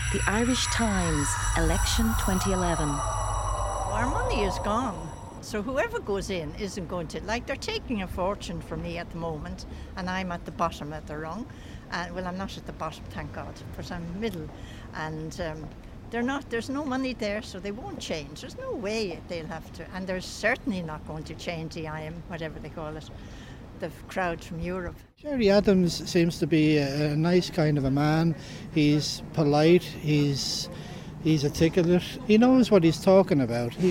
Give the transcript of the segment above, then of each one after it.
The Irish Times, Election 2011. Our money is gone. So whoever goes in isn't going to, they're taking a fortune from me at the moment, and I'm at the bottom of the rung. Well, I'm not at the bottom, thank God, but I'm middle. And there's no money there, so they won't change. There's no way they'll have to. And they're certainly not going to change the IM, whatever they call it, the crowd from Europe. Gerry Adams seems to be a nice kind of a man. He's polite, he's articulate, he knows what he's talking about. He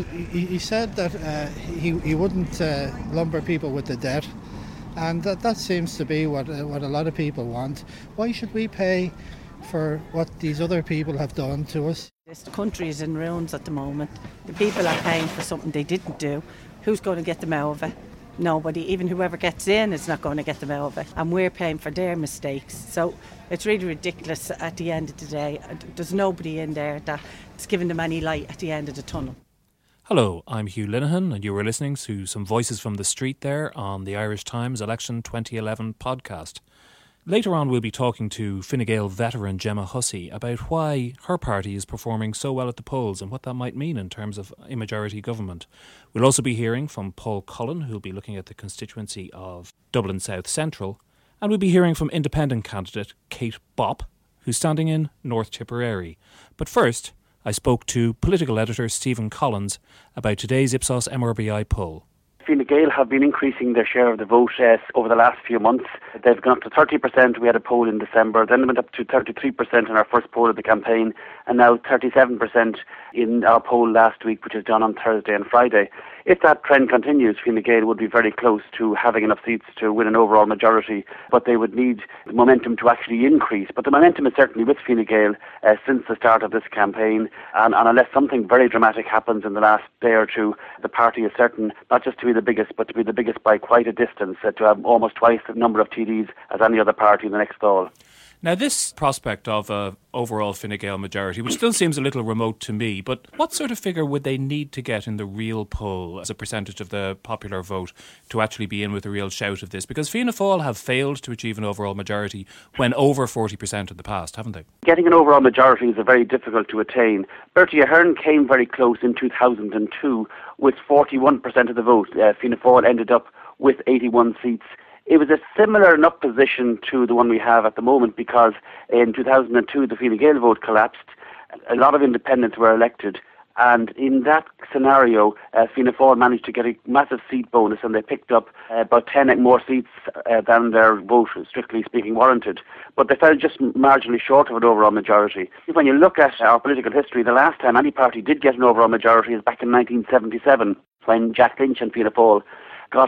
said that he wouldn't lumber people with the debt, and that seems to be what a lot of people want. Why should we pay for what these other people have done to us? The country is in ruins at the moment. The people are paying for something they didn't do. Who's going to get them out of it? Nobody. Even whoever gets in is not going to get them out of it. And we're paying for their mistakes. So it's really ridiculous at the end of the day. There's nobody in there that's giving them any light at the end of the tunnel. Hello, I'm Hugh Linehan, and you were listening to some Voices from the Street there on the Irish Times Election 2011 podcast. Later on, we'll be talking to Fine Gael veteran Gemma Hussey about why her party is performing so well at the polls and what that might mean in terms of a majority government. We'll also be hearing from Paul Cullen, who'll be looking at the constituency of Dublin South Central, and we'll be hearing from independent candidate Kate Bopp, who's standing in North Tipperary. But first, I spoke to political editor Stephen Collins about today's Ipsos MRBI poll. Fine Gael have been increasing their share of the vote over the last few months. They've gone up to 30%. We had a poll in December. Then it went up to 33% in our first poll of the campaign, and now 37% in our poll last week, which is done on Thursday and Friday. If that trend continues, Fine Gael would be very close to having enough seats to win an overall majority, but they would need the momentum to actually increase. But the momentum is certainly with Fine Gael since the start of this campaign, and unless something very dramatic happens in the last day or two, the party is certain not just to be the biggest, but to be the biggest by quite a distance, to have almost twice the number of TDs as any other party in the next Dáil. Now, this prospect of an overall Fine Gael majority, which still seems a little remote to me, but what sort of figure would they need to get in the real poll as a percentage of the popular vote to actually be in with a real shout of this? Because Fianna Fáil have failed to achieve an overall majority when over 40% in the past, haven't they? Getting an overall majority is very difficult to attain. Bertie Ahern came very close in 2002 with 41% of the vote. Fianna Fáil ended up with 81 seats. It was a similar enough position to the one we have at the moment, because in 2002 the Fine Gael vote collapsed. A lot of independents were elected, and in that scenario Fianna Fáil managed to get a massive seat bonus, and they picked up about 10 more seats than their vote, strictly speaking, warranted. But they fell just marginally short of an overall majority. When you look at our political history, the last time any party did get an overall majority is back in 1977, when Jack Lynch and Fianna Fáil got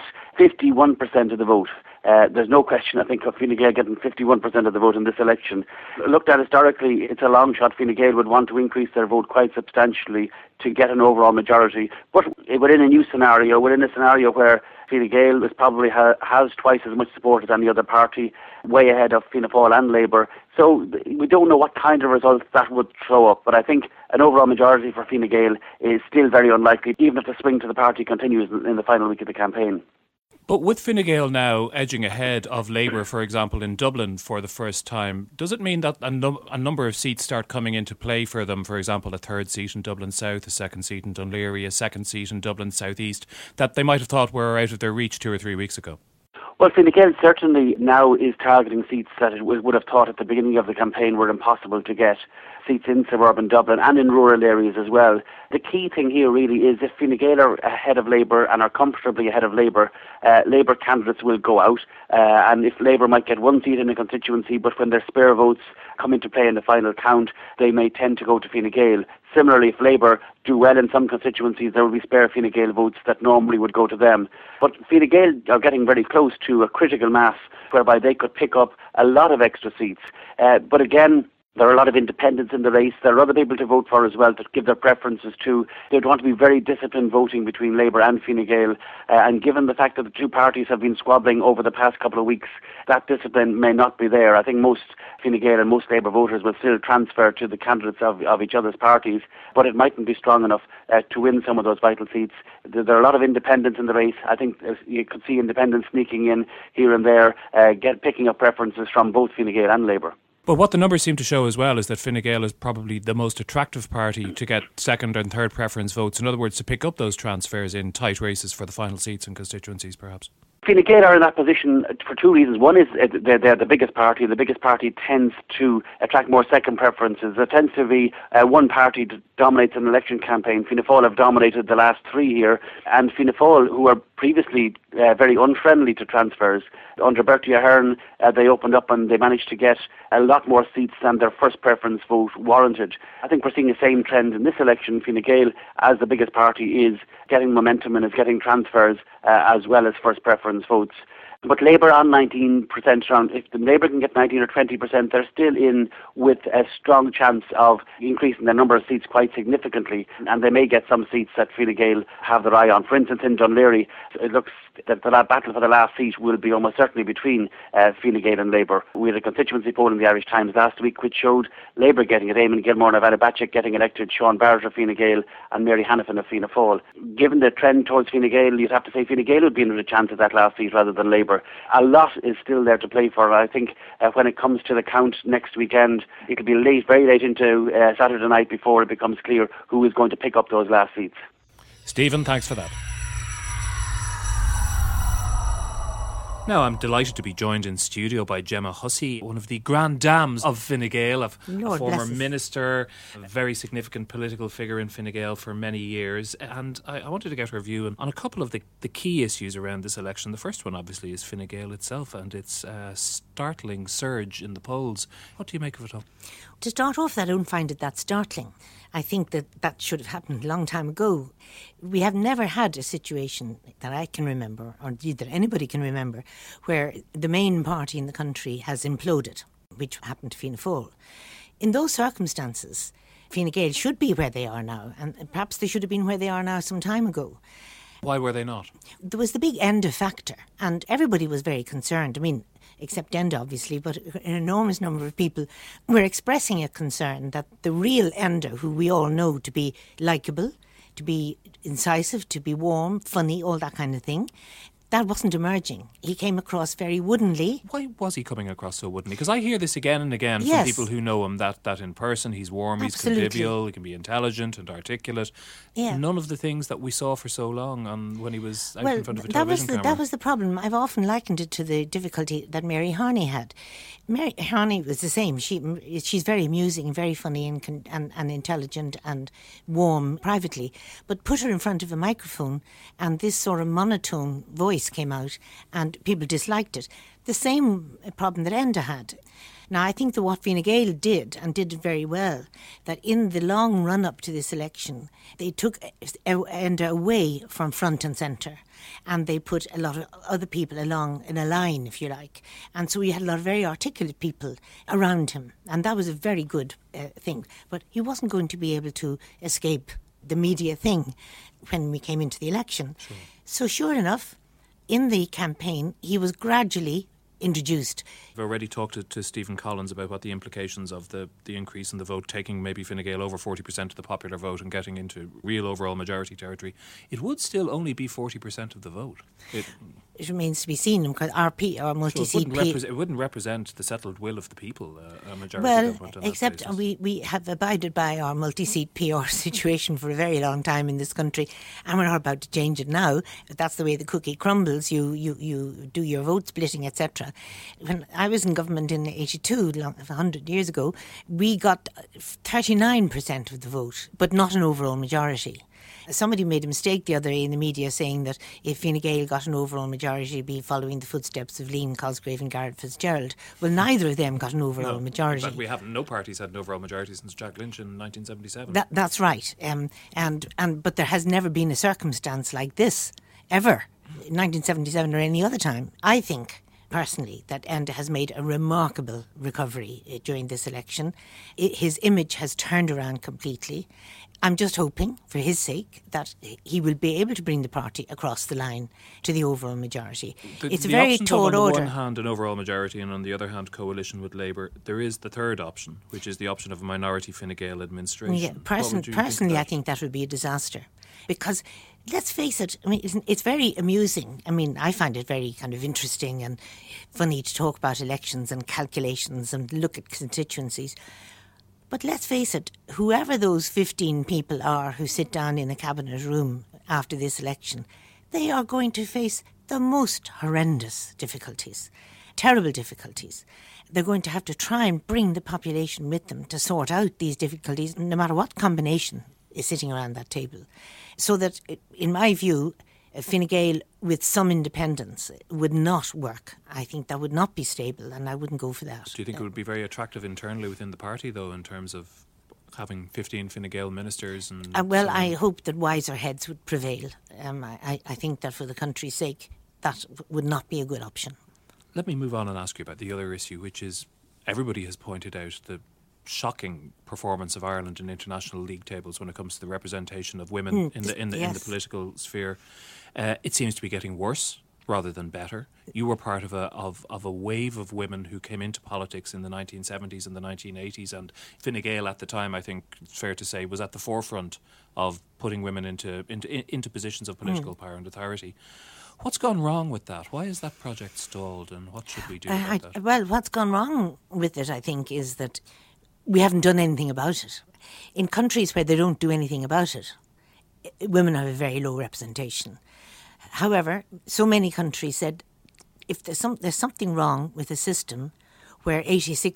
51% of the vote. There's no question, I think, of Fine Gael getting 51% of the vote in this election. Looked at historically, it's a long shot. Fine Gael would want to increase their vote quite substantially to get an overall majority. But within a new scenario, within a scenario where Fine Gael is probably has twice as much support as any other party, way ahead of Fianna Fáil and Labour. So we don't know what kind of results that would throw up. But I think an overall majority for Fine Gael is still very unlikely, even if the swing to the party continues in the final week of the campaign. But with Fine Gael now edging ahead of Labour, for example, in Dublin for the first time, does it mean that a number of seats start coming into play for them? For example, a third seat in Dublin South, a second seat in Dún Laoghaire, a second seat in Dublin South East, that they might have thought were out of their reach 2 or 3 weeks ago? Well, Fine Gael certainly now is targeting seats that it would have thought at the beginning of the campaign were impossible to get. Seats in suburban Dublin and in rural areas as well. The key thing here really is if Fine Gael are ahead of Labour and are comfortably ahead of Labour, Labour candidates will go out, and if Labour might get one seat in a constituency, but when their spare votes come into play in the final count, they may tend to go to Fine Gael. Similarly, if Labour do well in some constituencies, there will be spare Fine Gael votes that normally would go to them. But Fine Gael are getting very close to a critical mass whereby they could pick up a lot of extra seats. But again, there are a lot of independents in the race. There are other people to vote for as well to give their preferences to. They'd want to be very disciplined voting between Labour and Fine Gael. And given the fact that the two parties have been squabbling over the past couple of weeks, that discipline may not be there. I think most Fine Gael and most Labour voters will still transfer to the candidates of each other's parties, but it mightn't be strong enough to win some of those vital seats. There are a lot of independents in the race. I think you could see independents sneaking in here and there, picking up preferences from both Fine Gael and Labour. But what the numbers seem to show as well is that Fine Gael is probably the most attractive party to get second and third preference votes. In other words, to pick up those transfers in tight races for the final seats and constituencies, perhaps. Fine Gael are in that position for two reasons. One is they're the biggest party. The biggest party tends to attract more second preferences. There tends to be one party that dominates an election campaign. Fianna Fáil have dominated the last three here, and Fianna Fáil, who were previously very unfriendly to transfers, under Bertie Ahern, they opened up and they managed to get a lot more seats than their first preference vote warranted. I think we're seeing the same trend in this election. Fine Gael, as the biggest party, is getting momentum and is getting transfers as well as first preference votes. But Labour on 19%, if the Labour can get 19 or 20%, they're still in with a strong chance of increasing the number of seats quite significantly, and they may get some seats that Fine Gael have their eye on. For instance, in Dún Laoghaire, it looks that the battle for the last seat will be almost certainly between Fine Gael and Labour. We had a constituency poll in the Irish Times last week which showed Labour getting it, Eamon Gilmore and Avella Bacik getting elected, Sean Barrett of Fine Gael and Mary Hanifin of Fianna Fáil. Given the trend towards Fine Gael, you'd have to say Fine Gael would be in a chance at that last seat rather than Labour. A lot is still there to play for. I think when it comes to the count next weekend, it'll be late, very late into Saturday night before it becomes clear who is going to pick up those last seats. Stephen, thanks for that. Now, I'm delighted to be joined in studio by Gemma Hussey, one of the grand dames of Fine Gael, a former minister, a very significant political figure in Fine Gael for many years. And I wanted to get her view on a couple of the key issues around this election. The first one, obviously, is Fine Gael itself and its startling surge in the polls. What do you make of it all? To start off, I don't find it that startling. I think that should have happened a long time ago. We have never had a situation that I can remember, or indeed that anybody can remember, where the main party in the country has imploded, which happened to Fianna Fáil. In those circumstances, Fine Gael should be where they are now, and perhaps they should have been where they are now some time ago. Why were they not? There was the big Enda factor, and everybody was very concerned. I mean, except Enda, obviously, but an enormous number of people were expressing a concern that the real Enda, who we all know to be likeable, to be incisive, to be warm, funny, all that kind of thing, that wasn't emerging. He came across very woodenly. Why was he coming across so woodenly? Because I hear this again and again from people who know him, that in person he's warm, Absolutely. He's convivial, he can be intelligent and articulate. Yeah. None of the things that we saw for so long when he was out in front of a television camera. That was the problem. I've often likened it to the difficulty that Mary Harney had. Mary Harney was the same. She's very amusing, very funny and intelligent and warm privately. But put her in front of a microphone and this sort of monotone voice came out and people disliked it. The same problem that Enda had. Now, I think that what Fine Gael did, and did it very well, that in the long run-up to this election, they took Enda away from front and centre, and they put a lot of other people along in a line, if you like. And so we had a lot of very articulate people around him, and that was a very good thing. But he wasn't going to be able to escape the media thing when we came into the election. Sure. So sure enough, in the campaign, he was gradually introduced. We've already talked to Stephen Collins about what the implications of the increase in the vote, taking maybe Fine Gael over 40% of the popular vote and getting into real overall majority territory. It would still only be 40% of the vote. It remains to be seen, because RP, or multi-seat... It wouldn't represent the settled will of the people, a majority government on that except basis. we have abided by our multi-seat PR situation for a very long time in this country, and we're not about to change it now. That's the way the cookie crumbles. You do your vote splitting, etc. When I was in government in 82, 100 years ago, we got 39% of the vote, but not an overall majority. Somebody made a mistake the other day in the media saying that if Fine Gael got an overall majority, it'd be following the footsteps of Liam Cosgrave and Garret Fitzgerald. Well, neither of them got an overall majority. But we haven't. No parties had an overall majority since Jack Lynch in 1977. That's right. But there has never been a circumstance like this, ever, in 1977 or any other time. I think, personally, that Enda has made a remarkable recovery during this election. His image has turned around completely. I'm just hoping, for his sake, that he will be able to bring the party across the line to the overall majority. It's a very tall order. On the one hand, an overall majority, and on the other hand, coalition with Labour. There is the third option, which is the option of a minority Fine Gael administration. Yeah, personally, I think that would be a disaster. Because let's face it, I mean, it's very amusing. I mean, I find it very kind of interesting and funny to talk about elections and calculations and look at constituencies. But let's face it, whoever those 15 people are who sit down in a cabinet room after this election, they are going to face the most horrendous difficulties, terrible difficulties. They're going to have to try and bring the population with them to sort out these difficulties, no matter what combination is sitting around that table. So that, in my view, Fine Gael with some independence would not work. I think that would not be stable, and I wouldn't go for that. Do you think it would be very attractive internally within the party, though, in terms of having 15 Fine Gael ministers? And well, I hope that wiser heads would prevail. I think that for the country's sake, that would not be a good option. Let me move on and ask you about the other issue, which is everybody has pointed out the shocking performance of Ireland in international league tables when it comes to the representation of women in the political sphere. It seems to be getting worse rather than better. You were part of a wave of women who came into politics in the 1970s and the 1980s, and Fine Gael at the time, I think it's fair to say, was at the forefront of putting women into positions of political power and authority. What's gone wrong with that? Why is that project stalled, and what should we do about that? Well, what's gone wrong with it, I think, is that we haven't done anything about it. In countries where they don't do anything about it, women have a very low representation. However, so many countries said, if there's something wrong with a system where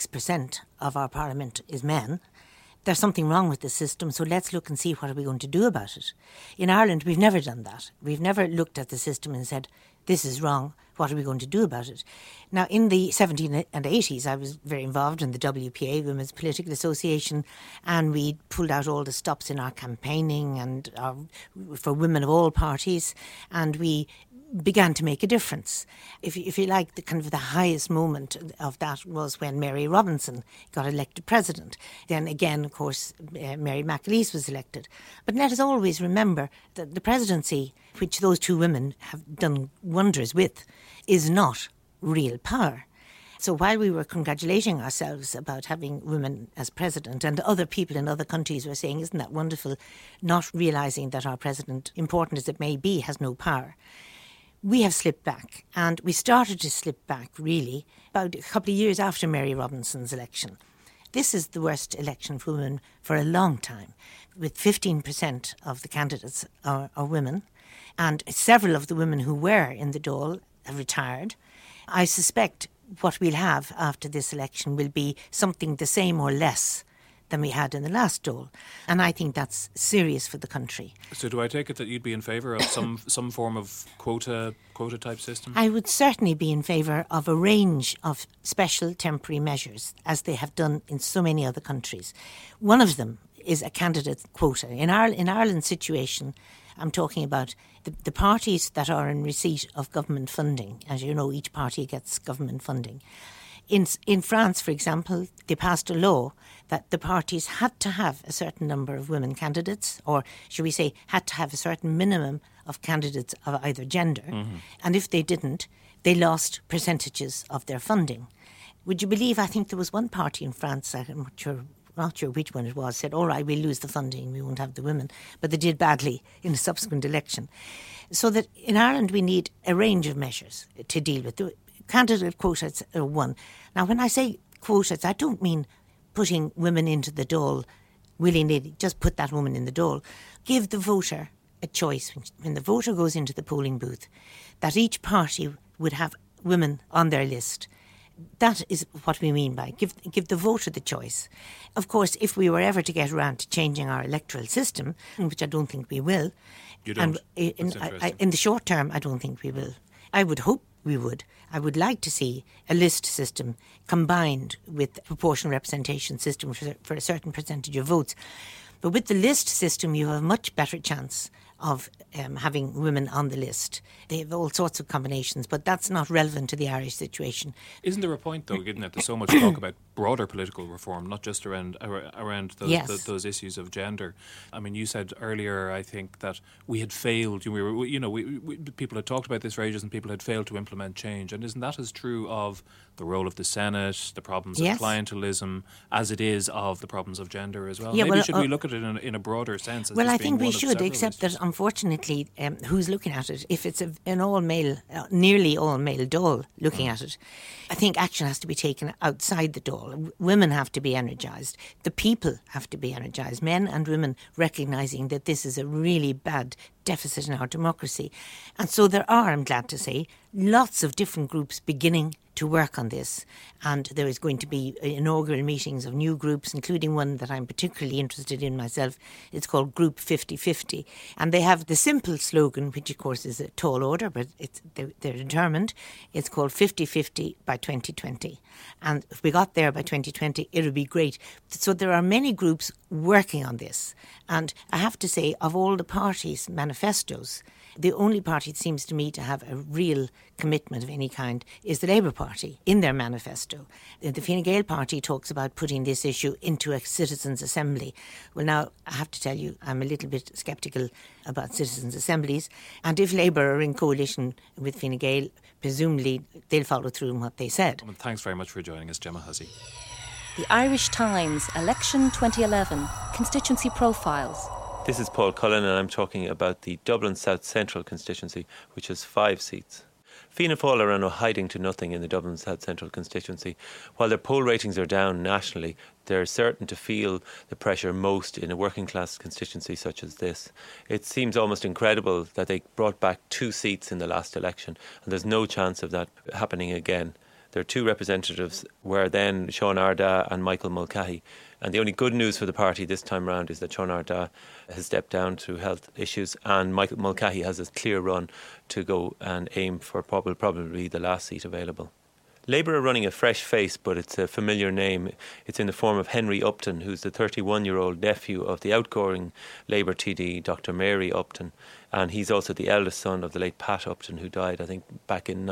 86% of our parliament is men, there's something wrong with the system, so let's look and see what are we going to do about it. In Ireland, we've never done that. We've never looked at the system and said, this is wrong, what are we going to do about it? Now, in the 70s and 80s, I was very involved in the WPA, Women's Political Association, and we pulled out all the stops in our campaigning and for women of all parties, and we began to make a difference. If you like, the highest moment of that was when Mary Robinson got elected president. Then again, of course, Mary McAleese was elected. But let us always remember that the presidency, which those two women have done wonders with, is not real power. So while we were congratulating ourselves about having women as president, and other people in other countries were saying, isn't that wonderful, not realising that our president, important as it may be, has no power, we have slipped back. And we started to slip back, really, about a couple of years after Mary Robinson's election. This is the worst election for women for a long time, with 15% of the candidates are women, and several of the women who were in the Dáil have retired. I suspect what we'll have after this election will be something the same or less than we had in the last Dáil. And I think that's serious for the country. So do I take it that you'd be in favour of some form of quota type system? I would certainly be in favour of a range of special temporary measures, as they have done in so many other countries. One of them is a candidate quota. In Ireland's situation, I'm talking about the parties that are in receipt of government funding. As you know, each party gets government funding. In France, for example, they passed a law that the parties had to have a certain number of women candidates, or should we say, had to have a certain minimum of candidates of either gender. Mm-hmm. And if they didn't, they lost percentages of their funding. Would you believe, I think there was one party in France, I'm not sure which one it was, said, all right, we'll lose the funding, we won't have the women. But they did badly in a subsequent election. So that in Ireland we need a range of measures to deal with. The candidate quotas are one. Now, when I say quotas, I don't mean putting women into the Dáil willy-nilly, just put that woman in the Dáil. Give the voter a choice. When the voter goes into the polling booth, that each party would have women on their list. That is what we mean by give the voter the choice. Of course, if we were ever to get around to changing our electoral system, which I don't think we will, you don't. And in the short term, I don't think we will. I would hope we would. I would like to see a list system combined with a proportional representation system for a certain percentage of votes. But with the list system, you have a much better chance of having women on the list. They have all sorts of combinations, but that's not relevant to the Irish situation. Isn't there a point, though, given that there's so much talk about broader political reform, not just around those issues of gender? I mean, you said earlier, I think, that we had failed. People had talked about this for ages, and people had failed to implement change. And isn't that as true of the role of the Senate, the problems of clientelism, as it is of the problems of gender as well? Yeah, Maybe should we look at it in a broader sense? Well, I think we should, except that unfortunately, who's looking at it? If it's an all-male, nearly all-male Dáil looking at it, I think action has to be taken outside the Dáil. Women have to be energised. The people have to be energised. Men and women recognising that this is a really bad deficit in our democracy. And so there are, I'm glad to say, lots of different groups beginning to work on this, and there is going to be inaugural meetings of new groups, including one that I'm particularly interested in myself. It's called Group 50-50, and they have the simple slogan, which of course is a tall order, but they're determined. It's called 50-50 by 2020, and if we got there by 2020, it would be great. So there are many groups working on this, and I have to say, of all the parties' manifestos, the only party that seems to me to have a real commitment of any kind is the Labour Party in their manifesto. The Fine Gael party talks about putting this issue into a citizens' assembly. Well, now, I have to tell you, I'm a little bit sceptical about citizens' assemblies. And if Labour are in coalition with Fine Gael, presumably they'll follow through on what they said. Well, thanks very much for joining us, Gemma Hussey. The Irish Times, Election 2011, Constituency Profiles. This is Paul Cullen, and I'm talking about the Dublin South Central constituency, which has 5 seats. Fianna Fáil are now hiding to nothing in the Dublin South Central constituency. While their poll ratings are down nationally, they're certain to feel the pressure most in a working class constituency such as this. It seems almost incredible that they brought back 2 seats in the last election, and there's no chance of that happening again. Their 2 representatives were then Sean Arda and Michael Mulcahy. And the only good news for the party this time round is that Sean Arda has stepped down through health issues, and Michael Mulcahy has a clear run to go and aim for probably the last seat available. Labour are running a fresh face, but it's a familiar name. It's in the form of Henry Upton, who's the 31-year-old nephew of the outgoing Labour TD, Dr. Mary Upton. And he's also the eldest son of the late Pat Upton, who died, I think, back in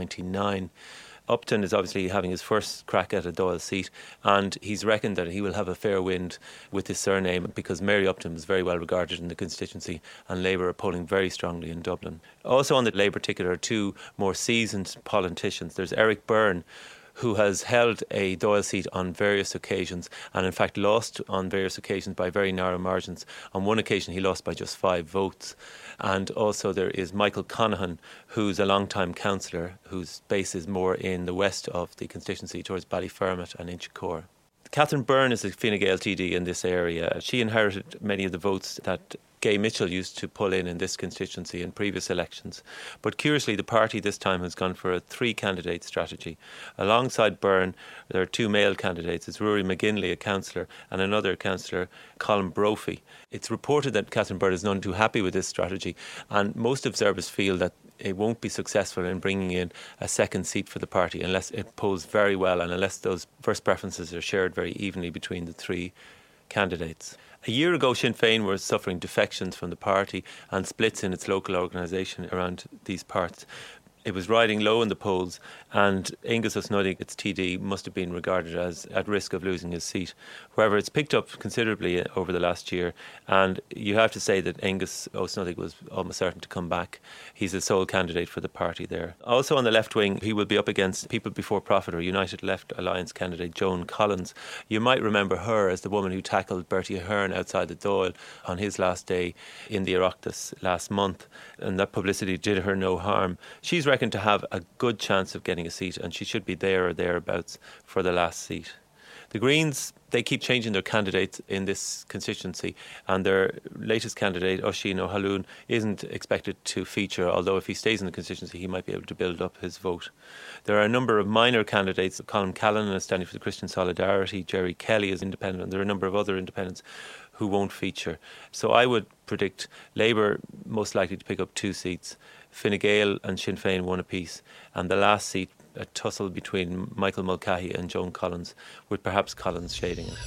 1999. Upton is obviously having his first crack at a Dáil seat, and he's reckoned that he will have a fair wind with his surname because Mary Upton was very well regarded in the constituency, and Labour are polling very strongly in Dublin. Also on the Labour ticket are 2 more seasoned politicians. There's Eric Byrne, who has held a Dáil seat on various occasions and in fact lost on various occasions by very narrow margins. On one occasion he lost by just 5 votes. And also there is Michael Conaghan, who's a long-time councillor whose base is more in the west of the constituency towards Ballyfermot and Inchicore. Catherine Byrne is a Fine Gael TD in this area. She inherited many of the votes that Gay Mitchell used to pull in this constituency in previous elections. But curiously, the party this time has gone for a 3-candidate strategy. Alongside Byrne, there are 2 male candidates. It's Rory McGinley, a councillor, and another councillor, Colin Brophy. It's reported that Catherine Byrne is none too happy with this strategy, and most observers feel that it won't be successful in bringing in a second seat for the party unless it polls very well and unless those first preferences are shared very evenly between the 3 candidates. A year ago, Sinn Féin was suffering defections from the party and splits in its local organisation around these parts. It was riding low in the polls, and Angus O'Snuddig, its TD, must have been regarded as at risk of losing his seat. However, it's picked up considerably over the last year, and you have to say that Angus O'Snuddig was almost certain to come back. He's the sole candidate for the party there. Also on the left wing, he will be up against People Before Profit or United Left Alliance candidate Joan Collins. You might remember her as the woman who tackled Bertie Ahern outside the Dáil on his last day in the Oireachtas last month, and that publicity did her no harm. She's reckoned to have a good chance of getting a seat, and she should be there or thereabouts for the last seat. The Greens, they keep changing their candidates in this constituency, and their latest candidate, Oisín O'Haloon, isn't expected to feature, although if he stays in the constituency he might be able to build up his vote. There are a number of minor candidates. Colin Callan is standing for the Christian Solidarity, Jerry Kelly is independent, and there are a number of other independents who won't feature. So I would predict Labour most likely to pick up 2 seats, Fine Gael and Sinn Féin 1 apiece, and the last seat a tussle between Michael Mulcahy and Joan Collins, with perhaps Collins shading it.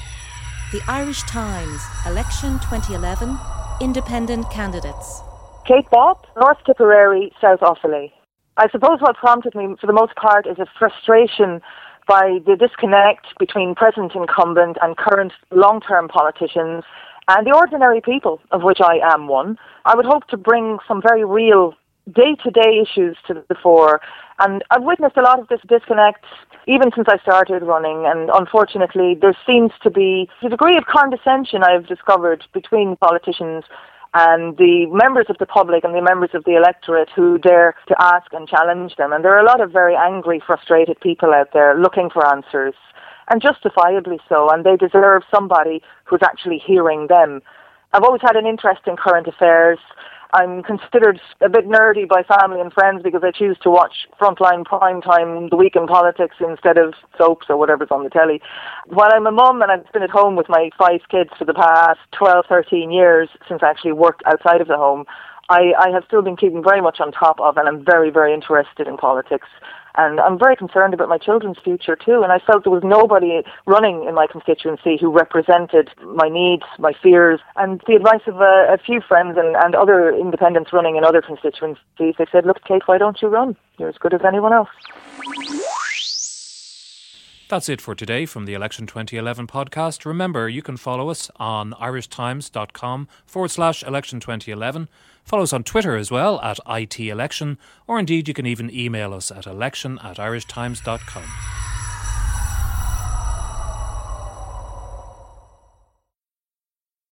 The Irish Times, Election 2011, Independent Candidates. Kate Bopp, North Tipperary, South Offaly. I suppose what prompted me for the most part is a frustration by the disconnect between present incumbent and current long-term politicians and the ordinary people, of which I am one. I would hope to bring some very real day-to-day issues to the fore. And I've witnessed a lot of this disconnect even since I started running, and unfortunately there seems to be a degree of condescension I've discovered between politicians and the members of the public and the members of the electorate who dare to ask and challenge them. And there are a lot of very angry, frustrated people out there looking for answers, and justifiably so, and they deserve somebody who's actually hearing them. I've always had an interest in current affairs. I'm considered a bit nerdy by family and friends because I choose to watch Frontline Primetime, The Week in Politics, instead of soaps or whatever's on the telly. While I'm a mum and I've been at home with my 5 kids for the past 12, 13 years since I actually worked outside of the home, I have still been keeping very much on top of, and I'm very, very interested in politics. And I'm very concerned about my children's future too. And I felt there was nobody running in my constituency who represented my needs, my fears. And the advice of a few friends and other independents running in other constituencies, they said, look, Kate, why don't you run? You're as good as anyone else. That's it for today from the Election 2011 podcast. Remember, you can follow us on irishtimes.com/election 2011. Follow us on Twitter as well @ITElection, or indeed you can even email us at election@irishtimes.com.